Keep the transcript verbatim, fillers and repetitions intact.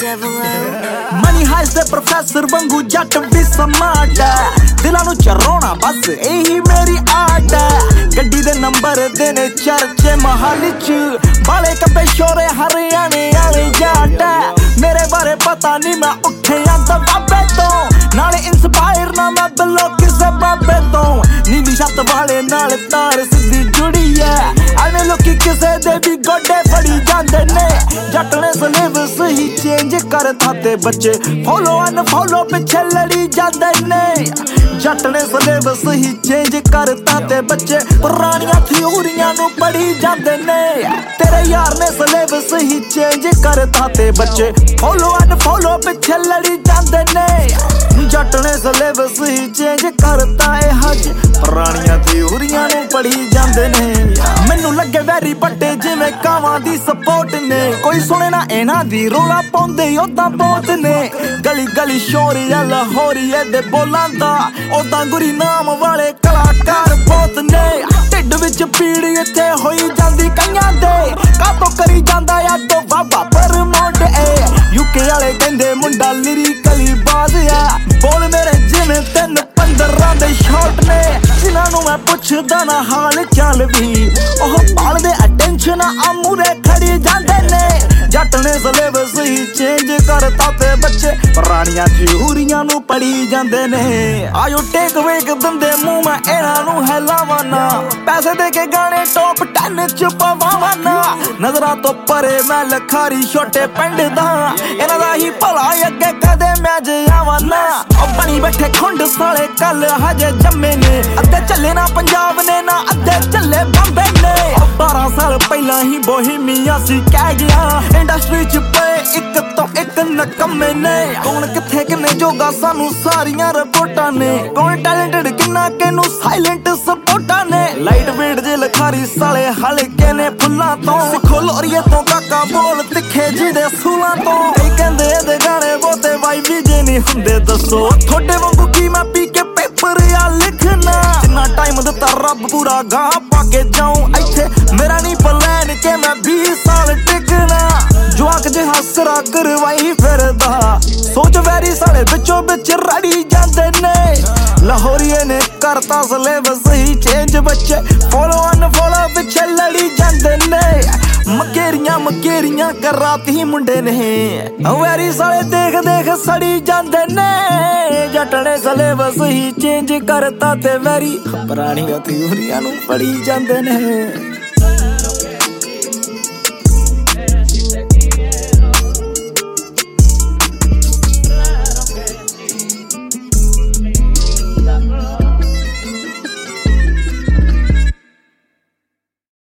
Money ਹਾਈਸ ਦੇ professor ਵਾਂਗੂ ਜੱਟ ਵੀ ਸਮਾਰਟ ਹੈ, ਦਿਲਾਂ ਨੂੰ ਚਰਾਉਣਾ ਬਸ ਇਹੀ ਮੇਰੀ ਆਰਟ ਹੈ। ਗੱਡੀ ਦੇ ਨੰਬਰ ਦੇ ਨੇ ਚਰਚੇ ਮਹਾਲੀ ਚ, ਬਾਲੇ ਕੱਪੇ ਸ਼ੋਰੇ ਹਰਿਆਣੇ ਵਾਲੇ ਜੱਟ ਹੈ। ਮੇਰੇ ਬਾਰੇ ਪਤਾ ਨਹੀਂ ਮੈਂ ਉੱਠਿਆ ਤਾਂ ਬਾਬੇ ਤੋਂ, ਨਾਲੇ ਇੰਸਪਾਇਰ ਨਾ ਮੈਂ ਬਿੱਲੋ ਕਿਸੇ ਬਾਬੇ ਤੋਂ। ਨੀਲੀ ਛੱਤ ਵਾਲੇ ਨਾਲ ਤਾਰ ਸਿੱਧੀ ਜੁੜੀ ਐ, ਐਵੇਂ ਲੋਕੀ ਕਿਸੇ ਦੇ ਵੀ ਗੋਡੇ ਫੜੀ ਜਾਂਦੇ ਨੇ। ਜੱਟ ਨੇ ਸਿਲੇਬਸ ਹੀ ਚੇਂਜ ਕਰਤਾ ਤੇ ਬੱਚੇ ਫੋਲੋ ਅਨਫੋਲੋ ਪਿੱਛੇ ਲੜੀ ਜਾਂਦੇ ਨੇ। ਜੱਟ ਨੇ ਸਿਲੇਬਸ ਹੀ ਚੇਂਜ ਕਰਤਾ ਤੇ ਬੱਚੇ ਪੁਰਾਣੀਆਂ ਥਿਊਰੀਆਂ ਨੂੰ ਪੜੀ ਜਾਂਦੇ ਨੇ। ਤੇਰੇ ਯਾਰ ਨੇ ਸਿਲੇਬਸ ਹੀ ਚੇਂਜ ਕਰਤਾ ਤੇ ਬੱਚੇ ਫੋਲੋ ਅਨਫੋਲੋ ਪਿੱਛੇ ਲੜੀ ਜਾਂਦੇ ਨੇ। ਜੱਟ ਨੇ ਸਿਲੇਬਸ ਹੀ ਚੇਂਜ ਕਰਤਾ ਏ ਹੱਜ, ਪੁਰਾਣੀਆਂ ਥਿਊਰੀਆਂ ਨੂੰ ਪੜੀ ਜਾਂਦੇ ਨੇ। ਮੈਨੂੰ ਲੱਗੇ ਵੈਰੀ ਪੱਟੇ ਜਿਵੇਂ ਕਾਵਾਂ ਦੀ ਸਪੋਰਟ ਨੇ, ਕੋਈ ਸੁਣੇ ਨਾ ਇਹਨਾਂ ਦੀ ਰੋਲਾ ਪਾਉਂਦੇ ਉਦਾਂ ਬਹੁਤ ਨੇ। ਗਲੀ ਗਲੀ ਸ਼ੋਰ ਆ ਲਾਹੌਰੀਏ ਦੇ ਬੋਲਾਂ ਦਾ, ਉਦਾਂ ਗੁਰੀ ਨਾਮ ਵਾਲੇ ਕਲਾਕਾਰ ਬਹੁਤ ਨੇ। ਢਿੱਡ ਵਿੱਚ ਪੀੜ ਇੱਥੇ ਹੋਈ ਜਾਂਦੀ ਕਈਆਂ ਦੇ, ਕਾਤੋਂ ਕਰੀ ਜਾਂਦਾ ਆ ਤੋਂ ਬਾਬਾ ਪ੍ਰਮੋਟ ਏ। ਯੂਕੇ ਵਾਲੇ ਕਹਿੰਦੇ ਮੁੰਡਾ ਲਿਰਿਕਲੀ ਬਾਜ਼ ਆ, ਬੋਲ ਮੇਰੇ ਜਿਵੇਂ ਤਿੰਨ ਪੰਦਰਾਂ ਦੇ ਸ਼ਾਟ ਨੇ। ਜਿਨ੍ਹਾਂ ਨੂੰ ਮੈਂ ਪੁੱਛਦਾ ਨਾ ਹਾਲ ਚਾਲ ਵੀ, ਉਹ ਭਾਲਦੇ ਅਟੈਂਸ਼ਨ ਆ ਮੂਰੇ ਖੜੀ ਜਾਂਦੇ ਨੇ। ਜੱਟ ਨੇ ਸਿਲੇਬਸ ਹੀ ਚੇਂਜ ਕਰਤਾ ਤੇ ਬੱਚੇ ਪੁਰਾਣੀਆਂ ਥਿਊਰੀਆਂ ਨੂੰ ਪੜੀ ਜਾਂਦੇ ਨੇ। ਆਇਓ ਟੇਕ ਵੇਕ ਦਿੰਦੇ ਮੂੰਹ ਮੈਂ ਇਹਨਾਂ ਨੂੰ ਹੈਲਾਵਾਂ ਨਾ, ਪੈਸੇ ਦੇ ਕੇ ਗਾਣੇ ਟੌਪ ਟੈਨ ਚ ਪਾਵਾਂ ਨਾ। ਨਜ਼ਰਾਂ ਤੋਂ ਪਰੇ ਮੈਂ ਲਖਾਰੀ ਛੋਟੇ ਪਿੰਡ ਦਾ, ਇਹਨਾਂ ਦਾ ਹੀ ਭਲਾ ਅੱਗੇ ਕਦੇ ਮੈਂ ਜਾਵਾਂ ਨਾ। ਉਹ ਬਣੀ ਬੈਠੇ ਖੁੰਡ ਸਾਲੇ ਕੱਲ ਹਜੇ ਜੰਮੇ ਨੇ, ਅੱਧੇ ਚੱਲੇ ਨਾ ਪੰਜਾਬ ਨੇ ਨਾ ਅੱਧੇ ਚੱਲੇ ਬੰਬੇ ਨੇ। ਬਾਰਾਂ ਸਾਲ ਪਹਿਲਾਂ ਹੀ ਬੋਹੀਮੀਆ ਸੀ ਕਹਿ ਗਿਆ, ਇੰਡਸਟਰੀ ਚ ਪਏ ਇੱਕ ਤੋਂ ਇੱਕ ਨਕਮੇ ਨੇ। ਕੌਣ ਕਿੱਥੇ ਕਿੰਨੇ ਜੋਗਾ ਸਾਨੂੰ ਸਾਰੀਆਂ ਰਿਪੋਰਟਾਂ ਨੇ, ਕੌਣ ਟੈਲੈਂਟਡ ਕਿੰਨਾ ਕਿਨੂੰ ਸਾਇਲੈਂਟ ਸਪੋਰਟਾਂ ਨੇ। ਲਾਈਟ ਵੇਟ ਜੇ ਲਖਾਰੀ ਸਾਲੇ ਹਲਕੇ ਨੇ ਫੁੱਲਾਂ ਤੋਂ, ਸਿੱਖੋ ਲੋਰੀਏ ਤੋਂ ਕਾਕਾ ਬੋਲ ਤਿੱਖੇ ਜਿਹਦੇ ਸੂਲਾਂ ਤੋਂ। ਕਈ ਕਹਿੰਦੇ ਇਹਦੇ ਗਾਣੇ ਬਹੁਤੇ ਵਾਈ ਵੀ ਜੇ ਨਹੀਂ ਹੁੰਦੇ, ਦੱਸੋ ਤੁਹਾਡੇ ਵਾਂਗੂ ਕੀ ਮੈਂ ਪੀ ਕੇ ਪੇਪਰ ਆ ਲਿਖਣਾ। ਜਿੰਨਾ ਟਾਈਮ ਦਿੱਤਾ ਰੱਬ ਪੂਰਾ ਗਾਹ ਪਾ ਕੇ ਜਾਊਂ ਇੱਥੇ, ਮੇਰਾ ਨਹੀਂ ਪਲਾਨ ਕਿ ਮੈਂ ਵੀਹ ਸਾਲ ਟਿਕਣਾ। ਜਵਾਕ ਜਿਹਾ ਸਿਰਾ ਕਰਵਾਈ ਫਿਰਦਾ, ਸੋਚ ਵੈਰੀ ਸਾਲੇ ਵਿੱਚੋਂ ਵਿੱਚ ਰੜੀ ਜਾਂਦੇ ਨੇ। ਲਾਹੌਰੀਏ ਨੇ ਕਰਤਾ ਸਿਲੇਬਸ ਹੀ ਚੇਂਜ, ਬੱਚੇ ਫੋਲੋ ਅਨਫੋਲੋ ਪਿੱਛੇ ਲੜੀ ਜਾਂਦੇ ਨੇ। ਮਕੇਰੀਆਂ ਮਕੇਰੀਆਂ ਕਰਾਤੀ ਮੁੰਡੇ ਨੇ, ਵੈਰੀ ਸਾਲੇ ਦੇਖ ਦੇਖ ਸੜੀ ਜਾਂਦੇ ਨੇ। ਜੱਟ ਨੇ ਸਿਲੇਬਸ ਹੀ ਚੇਂਜ ਕਰਤਾ ਤੇ ਵੈਰੀ ਪੁਰਾਣੀਆਂ ਥਿਊਰੀਆਂ ਨੂੰ ਪੜੀ ਜਾਂਦੇ ਨੇ।